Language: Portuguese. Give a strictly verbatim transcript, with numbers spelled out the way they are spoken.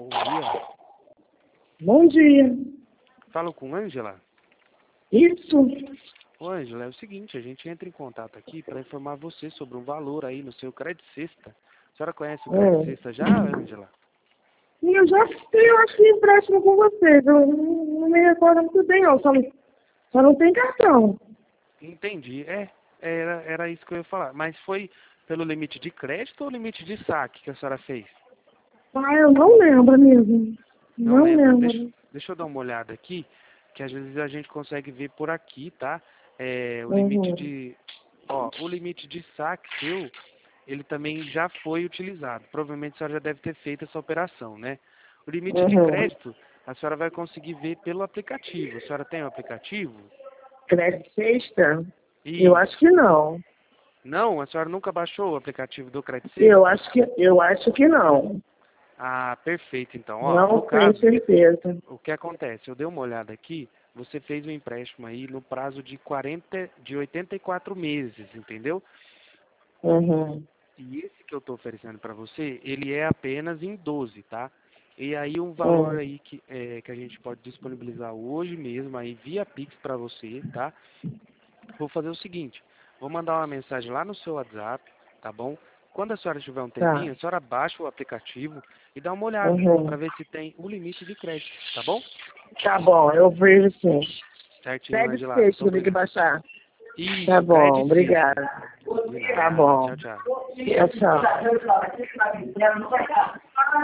Bom dia. Bom dia. Falo com Ângela? Isso. Ô, Ângela, é o seguinte, a gente entra em contato aqui para informar você sobre um valor aí no seu Credit Sexta. A senhora conhece o Credit É. Sexta já, Ângela? E eu já tenho aqui empréstimo com vocês. Eu não, não me recordo muito bem, não. Só não, só não tem cartão. Entendi. É, era, era isso que eu ia falar. Mas foi pelo limite de crédito ou limite de saque que a senhora fez? Ah, eu não lembro mesmo. Não Não lembra? lembro. Deixa, deixa eu dar uma olhada aqui, que às vezes a gente consegue ver por aqui, tá? É, o limite Uhum. de... Ó, o limite de saque seu, ele também já foi utilizado. Provavelmente a senhora já deve ter feito essa operação, né? O limite de Uhum. crédito, a senhora vai conseguir ver pelo aplicativo. A senhora tem o aplicativo? Credit Sexta? Eu Isso. acho que não. Não? A senhora nunca baixou o aplicativo do Credit Eu Sexta? acho que, eu acho que não. Ah, perfeito. Então, ó, no Não tenho caso, certeza. o que acontece? Eu dei uma olhada aqui, você fez um empréstimo aí no prazo de quarenta, de oitenta e quatro meses, entendeu? Uhum. E esse que eu estou oferecendo para você, ele é apenas em doze, tá? E aí um valor Uhum. aí que, é, que a gente pode disponibilizar hoje mesmo aí via Pix para você, tá? Vou fazer o seguinte, vou mandar uma mensagem lá no seu WhatsApp, tá bom? Quando a senhora tiver um Tá. tempinho, a senhora baixa o aplicativo e dá uma olhada Uhum. para ver se tem o limite de crédito, tá bom? Tá bom, eu vejo sim. Certinho, Credit Angela. Sexta Muito que eu tenho que obrigado. baixar. Tá Isso, bom, Credit Sexta. obrigada. De Tá nada. bom. Tchau, tchau. Tchau, tchau.